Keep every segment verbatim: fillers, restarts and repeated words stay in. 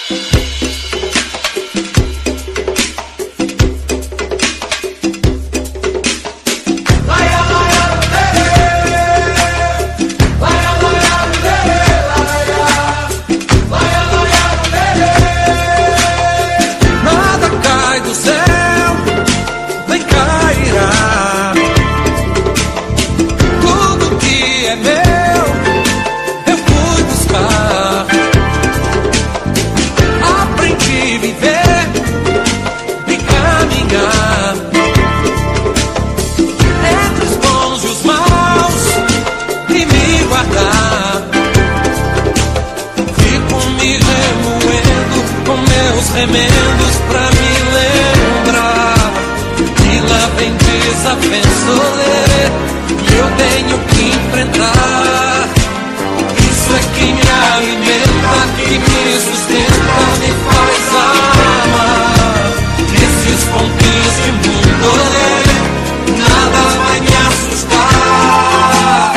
Remendos pra me lembrar que lá vem desavençoler e eu tenho que enfrentar. Isso é que me alimenta, que me sustenta, me faz amar. Nesses pontinhos de mundo nada vai me assustar.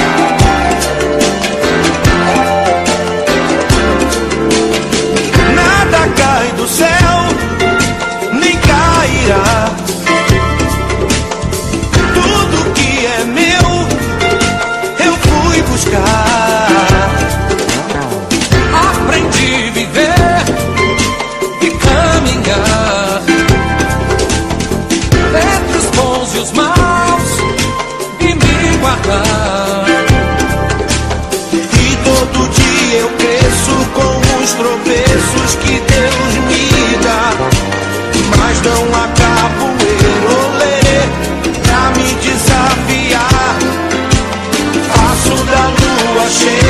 Nada cai do céu, nem cairá. Tudo que é meu, eu fui buscar. Aprendi a viver e caminhar entre os bons e os maus e me guardar. E todo dia eu cresço com os tropeços que Deus me dá, mas não acabo erolê pra me desafiar. Faço da lua cheia